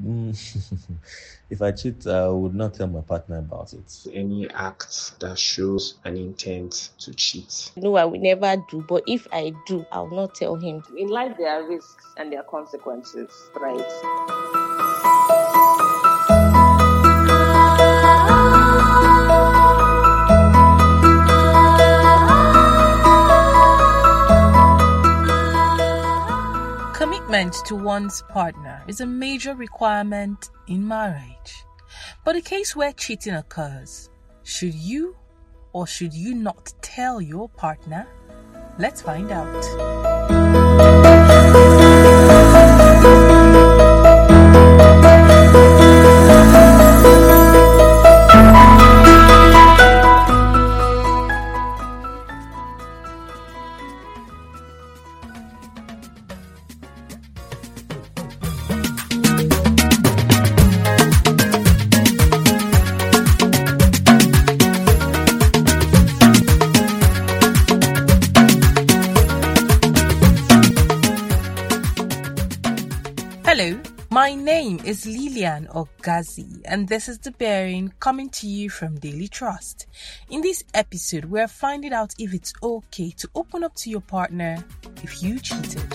If I cheat, I would not tell my partner about it. Any act that shows an intent to cheat. No, I will never do, but if I do, I will not tell him. In life, there are risks and there are consequences, right? Commitment to one's partner is a major requirement in marriage. But in case where cheating occurs, should you or should you not tell your partner? Let's find out. Hello, my name is Lilian Ogazi, and this is The Bearing coming to you from Daily Trust. In this episode, we're finding out if it's okay to open up to your partner if you cheated.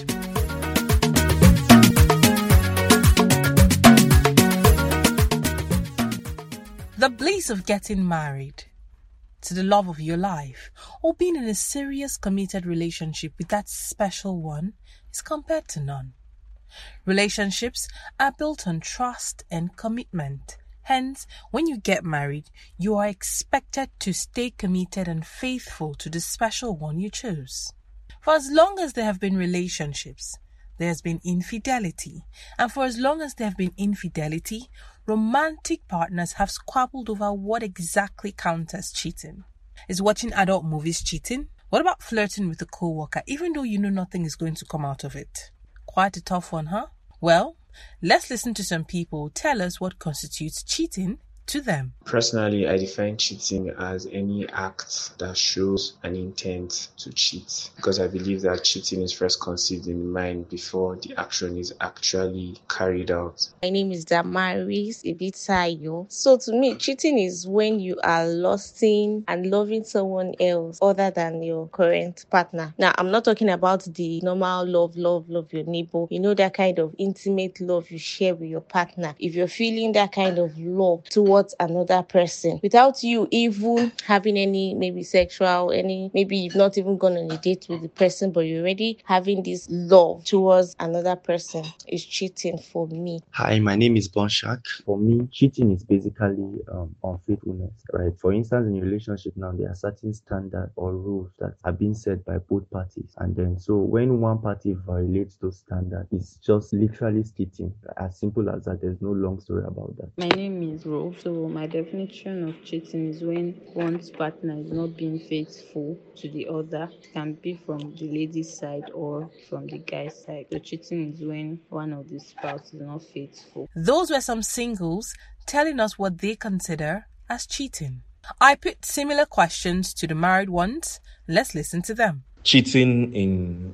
The bliss of getting married to the love of your life or being in a serious committed relationship with that special one is compared to none. Relationships are built on trust and commitment. Hence, when you get married, you are expected to stay committed and faithful to the special one you chose. For as long as there have been relationships, there has been infidelity. And for as long as there have been infidelity, romantic partners have squabbled over what exactly counts as cheating. Is watching adult movies cheating? What about flirting with a co-worker, even though you know nothing is going to come out of it? Quite a tough one, huh? Well, let's listen to some people tell us what constitutes cheating to them. Personally, I define cheating as any act that shows an intent to cheat, because I believe that cheating is first conceived in mind before the action is actually carried out. My name is Damaris Ibitayo. So to me, cheating is when you are lusting and loving someone else other than your current partner. Now, I'm not talking about the normal love your neighbor. You know, that kind of intimate love you share with your partner. If you're feeling that kind of love towards another person without you even having any maybe sexual, maybe you've not even gone on a date with the person, but you're already having this love towards another person, is cheating for me. Hi, my name is Bonshak. For me, cheating is basically unfaithfulness, right? For instance, in a relationship now, there are certain standards or rules that are being set by both parties. And then, so when one party violates those standards, it's just literally cheating. As simple as that. There's no long story about that. My name is Rose. So my definition of cheating is when one's partner is not being faithful to the other. It can be from the lady's side or from the guy's side. So cheating is when one of the spouses is not faithful. Those were some singles telling us what they consider as cheating. I put similar questions to the married ones. Let's listen to them. Cheating in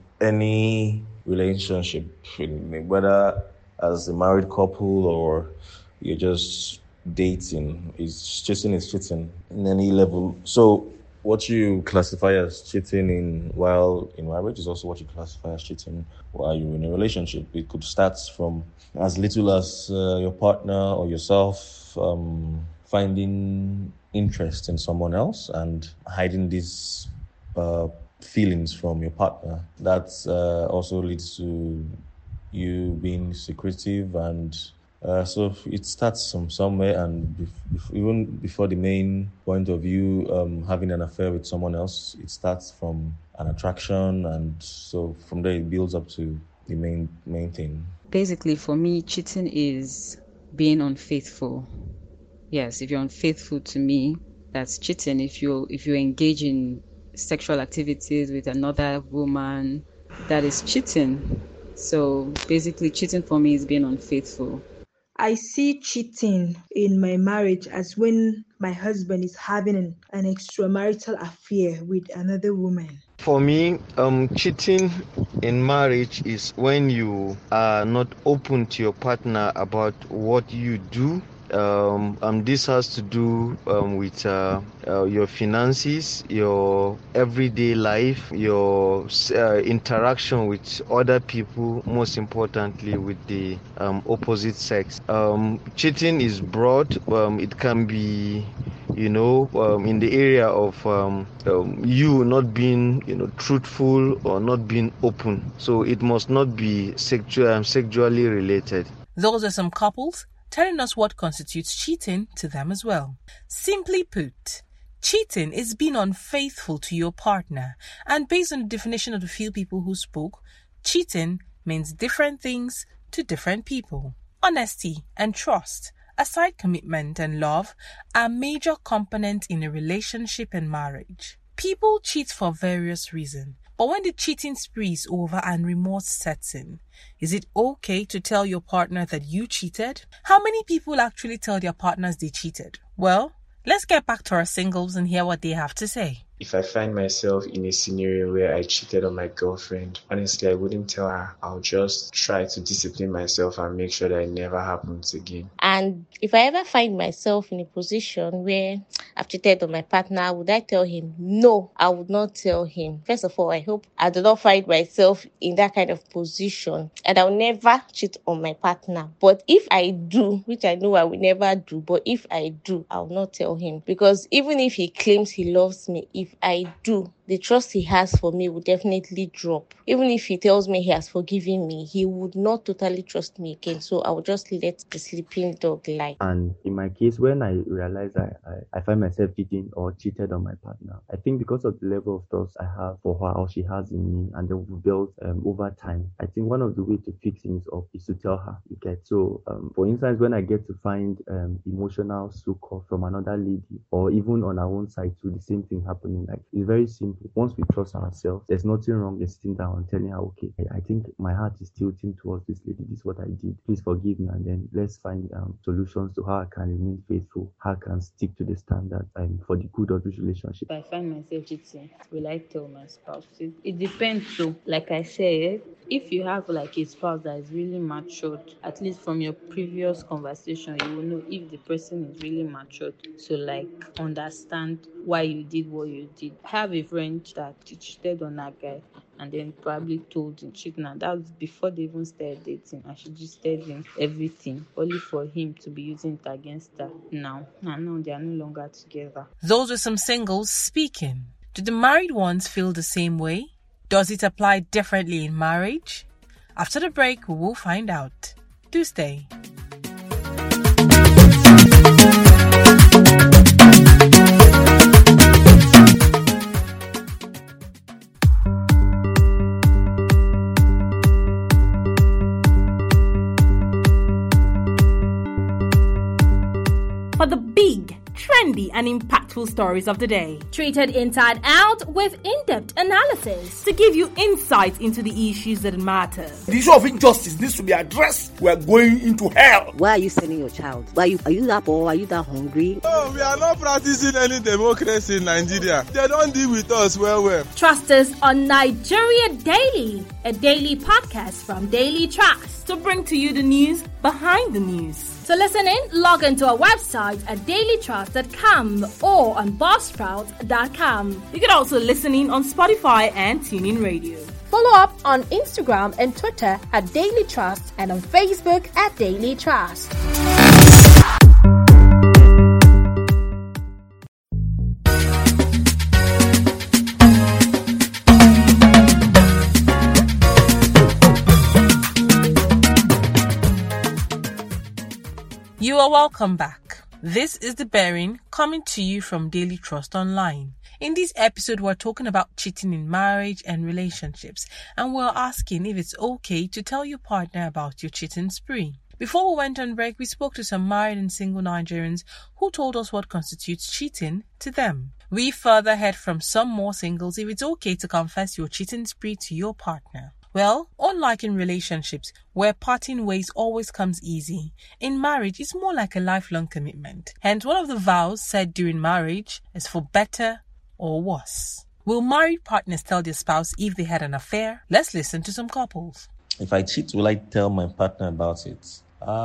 any relationship, whether as a married couple or you're just dating, is cheating in any level. So what you classify as cheating while in marriage is also what you classify as cheating while you're in a relationship. It could start from as little as your partner or yourself finding interest in someone else and hiding these feelings from your partner. That also leads to you being secretive, and so it starts from somewhere, and even before the main point of view, having an affair with someone else, it starts from an attraction, and so from there it builds up to the main thing. Basically, for me, cheating is being unfaithful. Yes, if you're unfaithful to me, that's cheating. If you engage in sexual activities with another woman, that is cheating. So basically, cheating for me is being unfaithful. I see cheating in my marriage as when my husband is having an extramarital affair with another woman. For me, cheating in marriage is when you are not open to your partner about what you do. This has to do with your finances, your everyday life, your interaction with other people, most importantly with the opposite sex. Cheating is broad. It can be in the area of you not being truthful or not being open. So it must not be sexually related. Those are some couples telling us what constitutes cheating to them as well. Simply put, cheating is being unfaithful to your partner, and based on the definition of the few people who spoke, cheating means different things to different people. Honesty and trust, aside commitment and love, are major components in a relationship and marriage. People cheat for various reasons, but when the cheating spree is over and remorse sets in, is it okay to tell your partner that you cheated? How many people actually tell their partners they cheated? Well, let's get back to our singles and hear what they have to say. If I find myself in a scenario where I cheated on my girlfriend, honestly, I wouldn't tell her. I'll just try to discipline myself and make sure that it never happens again. And if I ever find myself in a position where I've cheated on my partner, would I tell him? No, I would not tell him. First of all, I hope I do not find myself in that kind of position and I'll never cheat on my partner. But if I do, which I know I will never do, but if I do, I'll not tell him. Because even if he claims he loves me, if I do, the trust he has for me will definitely drop. Even if he tells me he has forgiven me, he would not totally trust me again. So I will just let the sleeping dog lie. And in my case, when I realize I find myself cheating or cheated on my partner, I think because of the level of trust I have for her or she has in me and that we've built over time, I think one of the ways to fix things up is to tell her. So, for instance, when I get to find emotional succor from another lady or even on our own side too, the same thing happening, like it's very simple. Once we trust ourselves, there's nothing wrong in sitting down and telling her, okay, I think my heart is tilting towards this lady. This is what I did. Please forgive me. And then let's find solutions to how I can remain faithful, how I can stick to the standards for the good of this relationship. If I find myself cheating, will I tell my spouse? It depends. So, like I said, if you have like a spouse that is really matured, at least from your previous conversation, you will know if the person is really matured. So like understand why you did what you did. Have a friend that cheated on that guy and then probably told him cheating, and that was before they even started dating, and she just told him everything only for him to be using it against her now. And now they are no longer together. Those were some singles speaking. Do the married ones feel the same way? Does it apply differently in marriage? After the break, we will find out. Do stay. For the big, trendy and impactful stories of the day. Treated inside out with in-depth analysis. To give you insight into the issues that matter. The issue of injustice needs to be addressed. We are going into hell. Why are you sending your child? Are you that poor? Are you that hungry? No, we are not practicing any democracy in Nigeria. They don't deal with us well. Trust us on Nigeria Daily, a daily podcast from Daily Trust. To bring to you the news behind the news. So listen in, log into our website at dailytrust.com or on buzzsprout.com. You can also listen in on Spotify and TuneIn Radio. Follow up on Instagram and Twitter at Daily Trust and on Facebook at Daily Trust. You are welcome back. This is The Bearing coming to you from Daily Trust Online. In this episode, we're talking about cheating in marriage and relationships, and we're asking if it's okay to tell your partner about your cheating spree. Before we went on break, we spoke to some married and single Nigerians who told us what constitutes cheating to them. We further heard from some more singles if it's okay to confess your cheating spree to your partner. Well, unlike in relationships, where parting ways always comes easy, in marriage it's more like a lifelong commitment. Hence, one of the vows said during marriage is for better or worse. Will married partners tell their spouse if they had an affair? Let's listen to some couples. If I cheat, will I tell my partner about it?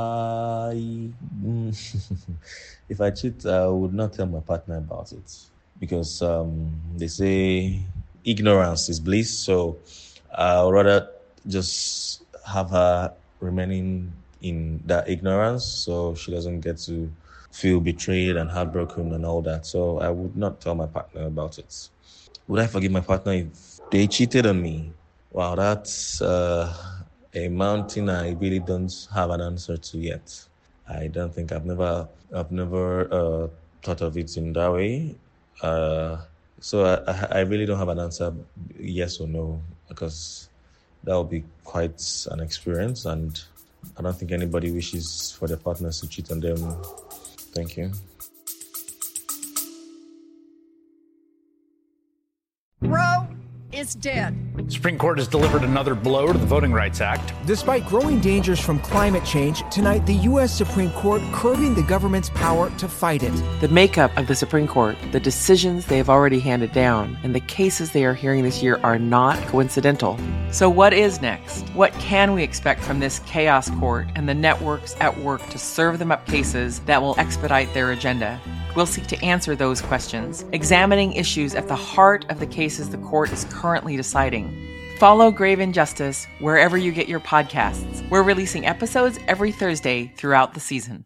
If I cheat, I would not tell my partner about it because they say ignorance is bliss. So I would rather just have her remaining in that ignorance so she doesn't get to feel betrayed and heartbroken and all that. So I would not tell my partner about it. Would I forgive my partner if they cheated on me? Wow, that's a mountain I really don't have an answer to yet. I don't think I've never thought of it in that way. So I really don't have an answer, yes or no, because that would be quite an experience, and I don't think anybody wishes for their partners to cheat on them. Thank you. Roe is dead. Supreme Court has delivered another blow to the Voting Rights Act. Despite growing dangers from climate change, tonight the U.S. Supreme Court curbing the government's power to fight it. The makeup of the Supreme Court, the decisions they have already handed down, and the cases they are hearing this year are not coincidental. So what is next? What can we expect from this chaos court and the networks at work to serve them up cases that will expedite their agenda? We'll seek to answer those questions, examining issues at the heart of the cases the court is currently deciding. Follow Grave Injustice wherever you get your podcasts. We're releasing episodes every Thursday throughout the season.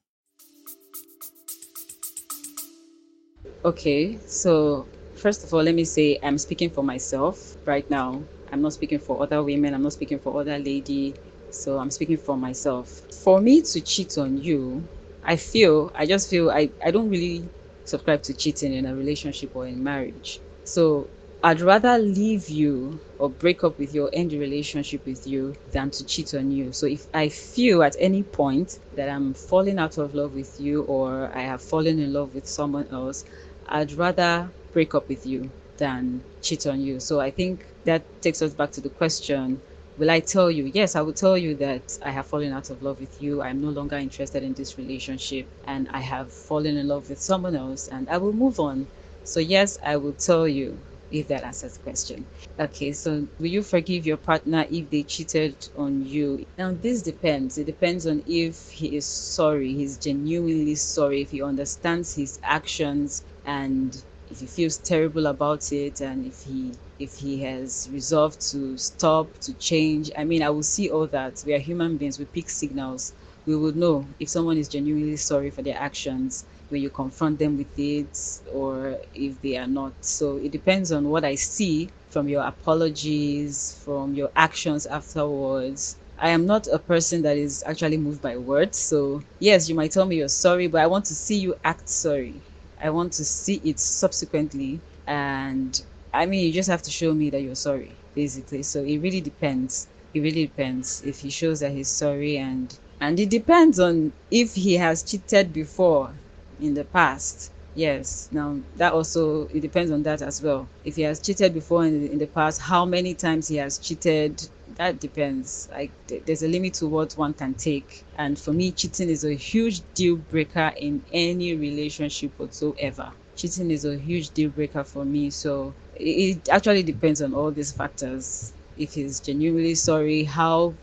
Okay, so first of all, let me say I'm speaking for myself right now. I'm not speaking for other women. I'm not speaking for other lady. So I'm speaking for myself. For me to cheat on you, I just feel I don't really subscribe to cheating in a relationship or in marriage. So I'd rather leave you or break up with you or end the relationship with you than to cheat on you. So if I feel at any point that I'm falling out of love with you or I have fallen in love with someone else, I'd rather break up with you than cheat on you. So I think that takes us back to the question, will I tell you? Yes, I will tell you that I have fallen out of love with you. I'm no longer interested in this relationship and I have fallen in love with someone else and I will move on. So yes, I will tell you, if that answers the question. Okay, so will you forgive your partner if they cheated on you? Now this depends. It depends on if he is sorry, he's genuinely sorry, if he understands his actions and if he feels terrible about it and if he has resolved to stop, to change. I mean, I will see all that. We are human beings, we pick signals. We would know if someone is genuinely sorry for their actions when you confront them with it or if they are not. So it depends on what I see from your apologies, from your actions afterwards. I am not a person that is actually moved by words. So yes, you might tell me you're sorry, but I want to see you act sorry. I want to see it subsequently. And I mean, you just have to show me that you're sorry, basically. So it really depends. It really depends if he shows that he's sorry, and it depends on if he has cheated before in the past. Yes, now that also, it depends on that as well. If he has cheated before in the past, how many times he has cheated, that depends. Like there's a limit to what one can take. And for me, cheating is a huge deal breaker in any relationship whatsoever. Cheating is a huge deal breaker for me. So it actually depends on all these factors. If he's genuinely sorry, how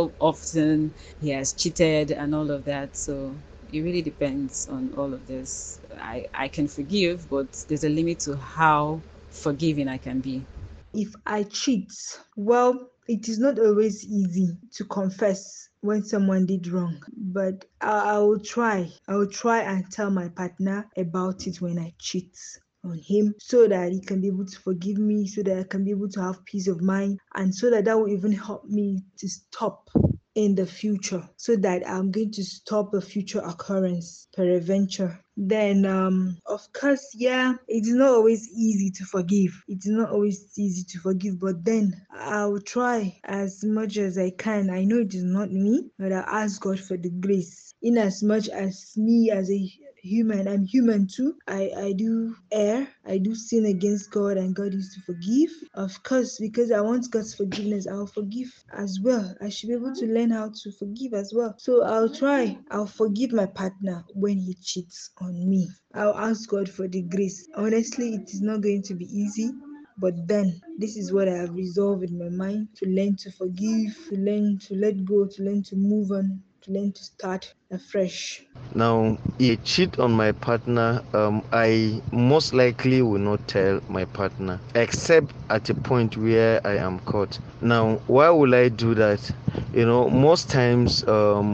often he has cheated and all of that. So it really depends on all of this. I can forgive, but there's a limit to how forgiving I can be. If I cheat, well, it is not always easy to confess when someone did wrong, but I will try. I will try and tell my partner about it when I cheat on him so that he can be able to forgive me, so that I can be able to have peace of mind, and so that will even help me to stop in the future, so that I'm going to stop a future occurrence peradventure. Then of course, yeah, it's not always easy to forgive. It's not always easy to forgive, but then I'll try as much as I can. I know it is not me, but I ask God for the grace. In as much as me as a human, I'm human too. I do err. I do sin against God, and God is to forgive. Of course, because I want God's forgiveness, I'll forgive as well. I should be able to learn how to forgive as well. So I'll try. I'll forgive my partner when he cheats on me. I'll ask God for the grace. Honestly, it is not going to be easy. But then, this is what I have resolved in my mind: to learn to forgive, to learn to let go, to learn to move on, to learn to start afresh. Now, if I cheat on my partner, I most likely will not tell my partner, except at a point where I am caught. Now, why will I do that? Most times,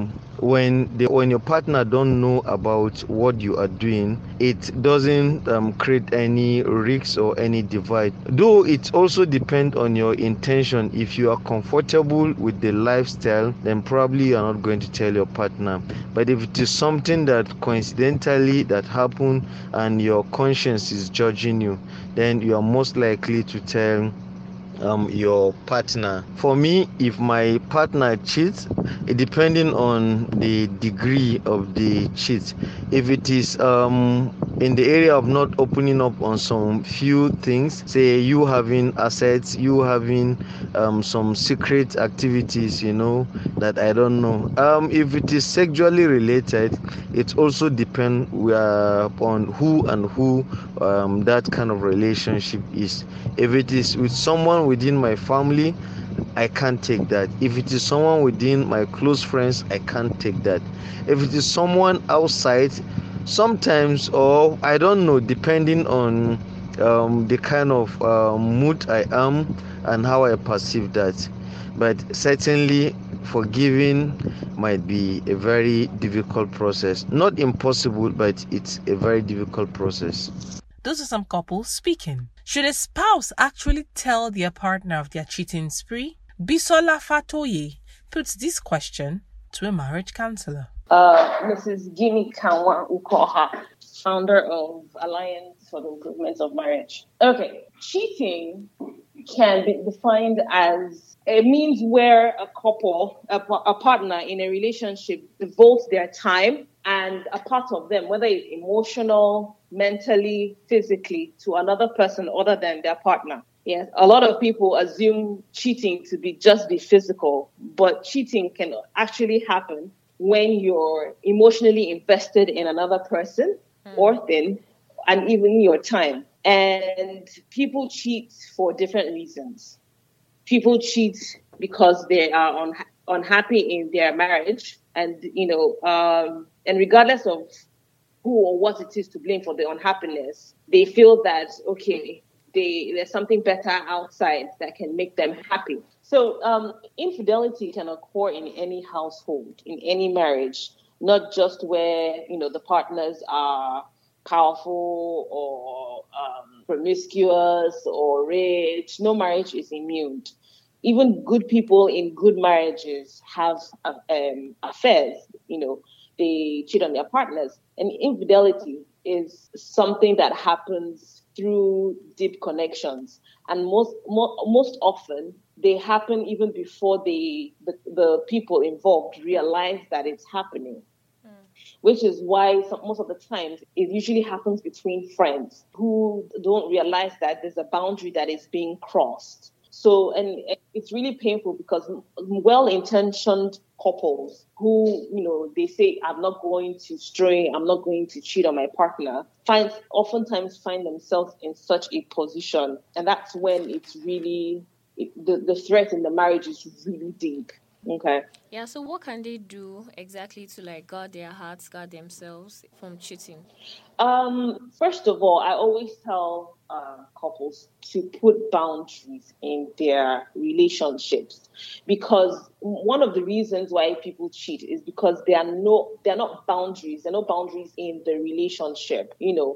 when your partner don't know about what you are doing, it doesn't create any risks or any divide. Though it also depends on your intention. If you are comfortable with the lifestyle, then probably you are not going to tell your partner. But if it is something that coincidentally that happened and your conscience is judging you, then you are most likely to tell your partner. For me, if my partner cheats, depending on the degree of the cheat, if it is in the area of not opening up on some few things, say you having assets, you having some secret activities, that I don't know. If it is sexually related, it also depends on who and who that kind of relationship is. If it is with someone within my family, I can't take that. If it is someone within my close friends, I can't take that. If it is someone outside, sometimes, or I don't know, depending on the kind of mood I am and how I perceive that. But certainly, forgiving might be a very difficult process. Not impossible, but it's a very difficult process. Those are some couples speaking. Should a spouse actually tell their partner of their cheating spree? Bisola Fatoye puts this question to a marriage counselor. Mrs. Gini Kanwa Ukoha, founder of Alliance for the Improvement of Marriage. Okay, cheating can be defined as a means where a couple, a partner in a relationship devotes their time and a part of them, whether it's emotional, mentally, physically, to another person other than their partner. Yes, a lot of people assume cheating to be just the physical, but cheating can actually happen when you're emotionally invested in another person or thing, and even your time. And people cheat for different reasons. People cheat because they are unhappy in their marriage, and and regardless of who or what it is to blame for the unhappiness, they feel that there's something better outside that can make them happy. So infidelity can occur in any household, in any marriage, not just where the partners are powerful or promiscuous or rich. No marriage is immune. Even good people in good marriages have affairs. They cheat on their partners. And infidelity is something that happens through deep connections. And most often, they happen even before the people involved realize that it's happening. Which is why most of the times it usually happens between friends who don't realize that there's a boundary that is being crossed. So, and it's really painful because well-intentioned couples who, they say, I'm not going to stray, I'm not going to cheat on my partner, oftentimes find themselves in such a position. And that's when it's really, the threat in the marriage is really deep. Okay. Yeah, so what can they do exactly to guard their hearts, guard themselves from cheating? First of all, I always tell couples to put boundaries in their relationships, because one of the reasons why people cheat is because there are not boundaries. There are no boundaries in the relationship.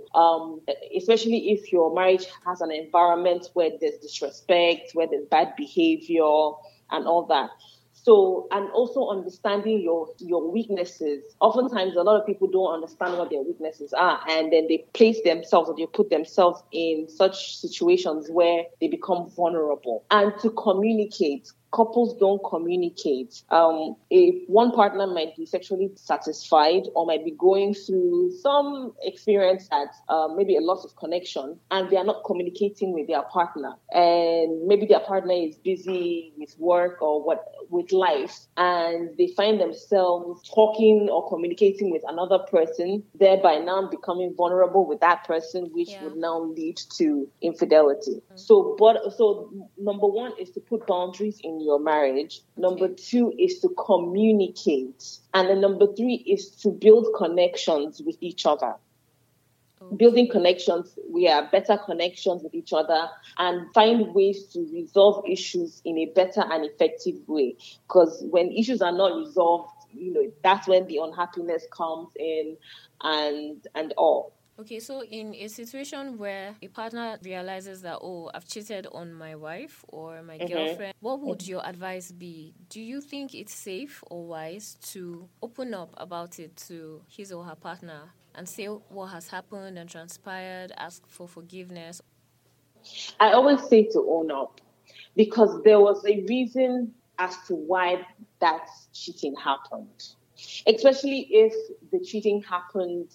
Especially if your marriage has an environment where there's disrespect, where there's bad behavior, and all that. So, and also understanding your weaknesses. Oftentimes, a lot of people don't understand what their weaknesses are, and then they place themselves or they put themselves in such situations where they become vulnerable. And to communicate couples don't communicate. If one partner might be sexually satisfied or might be going through some experience that maybe a loss of connection, and they are not communicating with their partner, and maybe their partner is busy with work or with life, and they find themselves talking or communicating with another person, thereby now becoming vulnerable with that person, which would now lead to infidelity. So number one is to put boundaries in your marriage. Number two is to communicate. And then number three is to build connections with each other. Building connections, we have better connections with each other, and find ways to resolve issues in a better and effective way. Because when issues are not resolved, that's when the unhappiness comes in and all. Okay, so in a situation where a partner realizes that, I've cheated on my wife or my girlfriend, what would your advice be? Do you think it's safe or wise to open up about it to his or her partner and say what has happened and transpired, ask for forgiveness? I always say to own up, because there was a reason as to why that cheating happened. Especially if the cheating happened,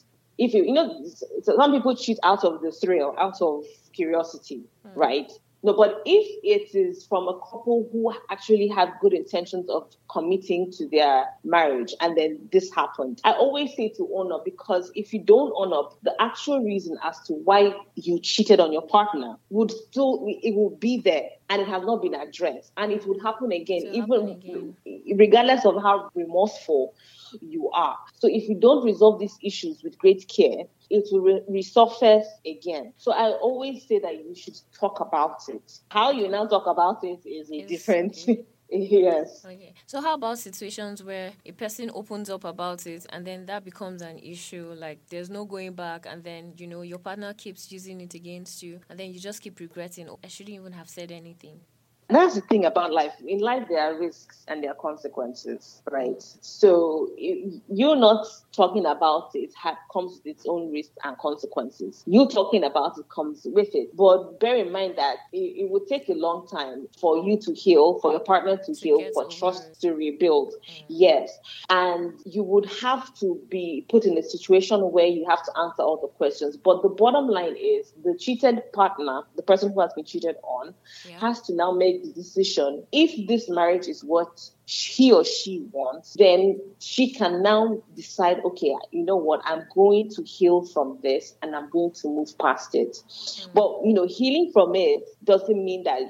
some people cheat out of the thrill, out of curiosity, right? No, but if it is from a couple who actually have good intentions of committing to their marriage and then this happened, I always say to own up, because if you don't own up, the actual reason as to why you cheated on your partner it will be there, and it has not been addressed, and it would happen again, regardless of how remorseful you are. So if you don't resolve these issues with great care, it will resurface again. So I always say that you should talk about it. How you now talk about it is a different... Yes. Okay. So how about situations where a person opens up about it and then that becomes an issue, like there's no going back, and then, your partner keeps using it against you, and then you just keep regretting, I shouldn't even have said anything? That's the thing about life. In life, there are risks and there are consequences, right? So you're not talking about it comes with its own risks and consequences. You talking about it comes with it. But bear in mind that it would take a long time for you to heal, for your partner to heal, for trust to rebuild. Yes. And you would have to be put in a situation where you have to answer all the questions. But the bottom line is the cheated partner, the person who has been cheated on, has to now make the decision. If this marriage is what he or she wants, then she can now decide, okay, you know what, I'm going to heal from this and I'm going to move past it. But, healing from it doesn't mean that,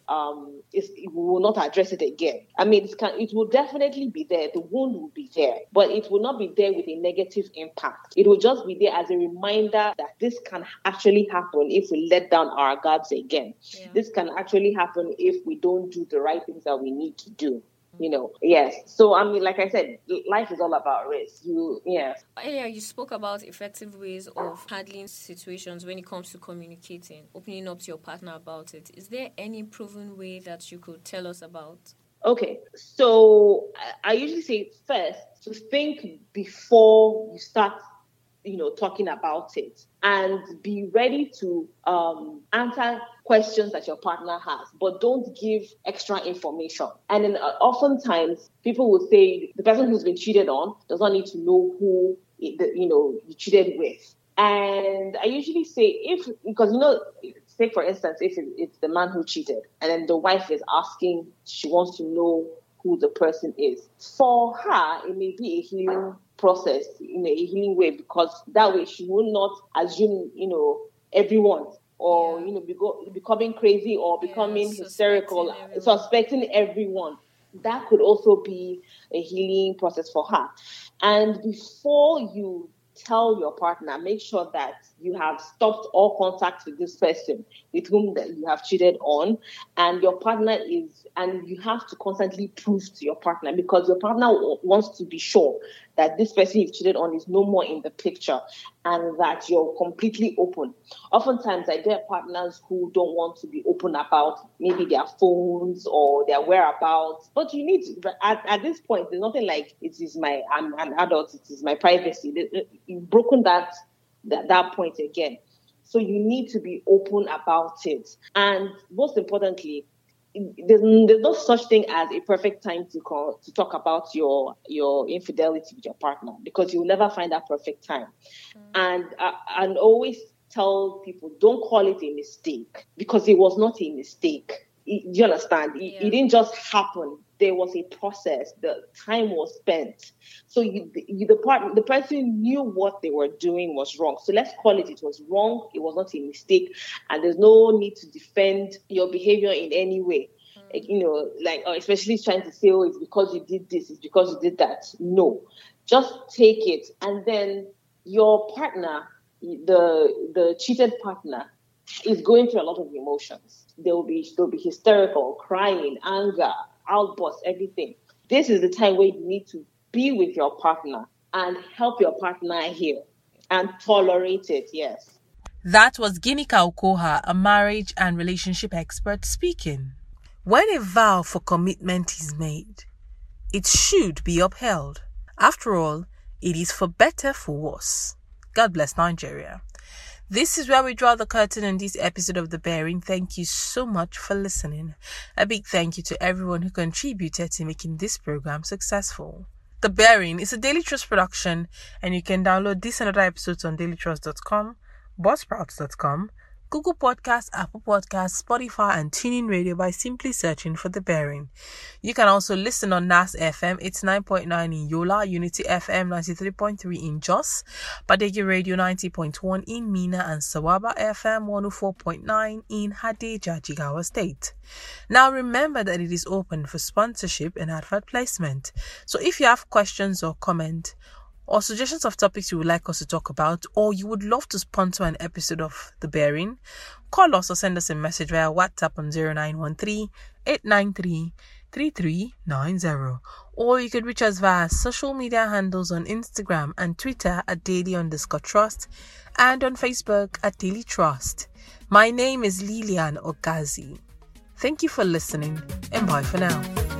we will not address it again. I mean, it will definitely be there. The wound will be there, but it will not be there with a negative impact. It will just be there as a reminder that this can actually happen if we let down our guards again. Yeah. This can actually happen if we don't do the right things that we need to do. Yes. So, I mean, like I said, life is all about risk. Earlier, you spoke about effective ways of handling situations when it comes to communicating, opening up to your partner about it. Is there any proven way that you could tell us about? Okay. So, I usually say first to think before you start talking about it, and be ready to answer questions that your partner has, but don't give extra information. And then oftentimes people will say the person who's been cheated on does not need to know who you cheated with. And I usually say say for instance, if it's the man who cheated and then the wife is asking, she wants to know who the person is. For her, it may be a healing process in a healing way, because that way she will not assume, everyone, or, becoming crazy or becoming hysterical, suspecting everyone. That could also be a healing process for her. And before you tell your partner, make sure that you have stopped all contact with this person with whom that you have cheated on, and your partner and you have to constantly prove to your partner, because your partner wants to be sure that this person you've cheated on is no more in the picture and that you're completely open. Oftentimes, I get partners who don't want to be open about maybe their phones or their whereabouts, but you need to, at this point, there's nothing like I'm an adult, it is my privacy. You've broken that point again. So you need to be open about it. And most importantly, there's no such thing as a perfect time to talk about your infidelity with your partner, because you'll never find that perfect time. And always tell people, don't call it a mistake, because it was not a mistake. Do you understand? It didn't just happen. There was a process. The time was spent. So the person knew what they were doing was wrong. So let's call it was wrong. It was not a mistake. And there's no need to defend your behavior in any way. Especially trying to say, oh, it's because you did this, it's because you did that. No. Just take it. And then your partner, the cheated partner, is going through a lot of emotions. They'll be hysterical, crying, anger, outbursts, everything. This is the time where you need to be with your partner and help your partner heal and tolerate it. Yes. That was Ginika Okoha, a marriage and relationship expert, speaking. When a vow for commitment is made, it should be upheld. After all, it is for better, for worse. God bless Nigeria. This is where we draw the curtain on this episode of The Bearing. Thank you so much for listening. A big thank you to everyone who contributed to making this program successful. The Bearing is a Daily Trust production, and you can download this and other episodes on dailytrust.com, buzzsprouts.com, Google Podcasts, Apple Podcasts, Spotify, and TuneIn Radio by simply searching for The Bearing. You can also listen on NAS FM 89.9 in Yola, Unity FM 93.3 in Jos, Badegi Radio 90.1 in Mina, and Sawaba FM 104.9 in Hadeja, Jigawa State. Now remember that it is open for sponsorship and advert placement. So if you have questions or comments, or suggestions of topics you would like us to talk about, or you would love to sponsor an episode of The Bearing, call us or send us a message via WhatsApp on 0913-893-3390. Or you could reach us via social media handles on Instagram and Twitter at daily_trust and on Facebook at Daily Trust. My name is Lilian Okazi. Thank you for listening, and bye for now.